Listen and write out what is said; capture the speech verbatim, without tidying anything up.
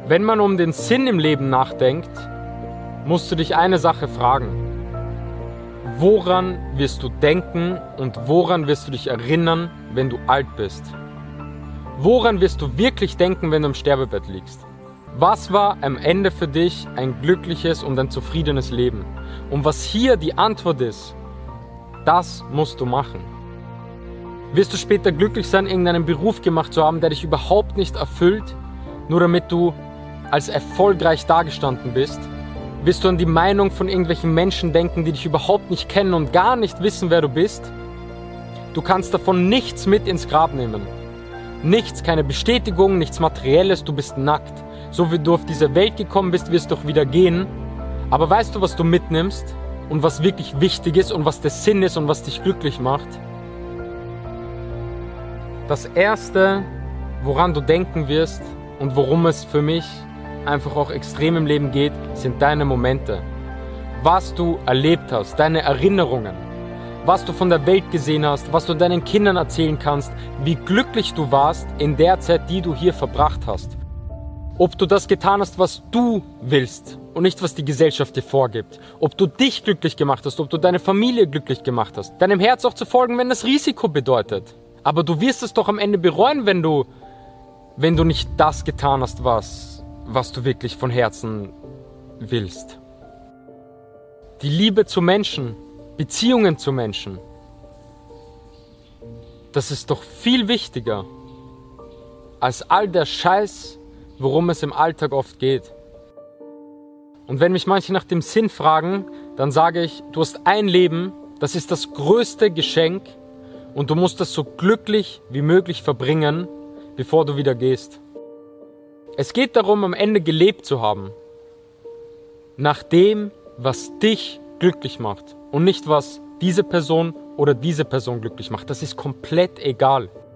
Wenn man um den Sinn im Leben nachdenkt, musst du dich eine Sache fragen. Woran wirst du denken und woran wirst du dich erinnern, wenn du alt bist? Woran wirst du wirklich denken, wenn du im Sterbebett liegst? Was war am Ende für dich ein glückliches und ein zufriedenes Leben? Und was hier die Antwort ist, das musst du machen. Wirst du später glücklich sein, irgendeinen Beruf gemacht zu haben, der dich überhaupt nicht erfüllt, nur damit du als erfolgreich dagestanden bist? Wirst du an die Meinung von irgendwelchen Menschen denken, die dich überhaupt nicht kennen und gar nicht wissen, wer du bist? Du kannst davon nichts mit ins Grab nehmen. Nichts, keine Bestätigung, nichts Materielles, du bist nackt. So wie du auf diese Welt gekommen bist, wirst du auch wieder gehen. Aber weißt du, was du mitnimmst und was wirklich wichtig ist und was der Sinn ist und was dich glücklich macht? Das Erste, woran du denken wirst und worum es für mich einfach auch extrem im Leben geht, sind deine Momente. Was du erlebt hast, deine Erinnerungen, was du von der Welt gesehen hast, was du deinen Kindern erzählen kannst, wie glücklich du warst in der Zeit, die du hier verbracht hast. Ob du das getan hast, was du willst und nicht, was die Gesellschaft dir vorgibt. Ob du dich glücklich gemacht hast, ob du deine Familie glücklich gemacht hast. Deinem Herz auch zu folgen, wenn das Risiko bedeutet. Aber du wirst es doch am Ende bereuen, wenn du, wenn du nicht das getan hast, was, was du wirklich von Herzen willst. Die Liebe zu Menschen, Beziehungen zu Menschen, das ist doch viel wichtiger als all der Scheiß, worum es im Alltag oft geht. Und wenn mich manche nach dem Sinn fragen, dann sage ich, du hast ein Leben, das ist das größte Geschenk und du musst es so glücklich wie möglich verbringen, bevor du wieder gehst. Es geht darum, am Ende gelebt zu haben, nach dem, was dich glücklich macht und nicht, was diese Person oder diese Person glücklich macht. Das ist komplett egal.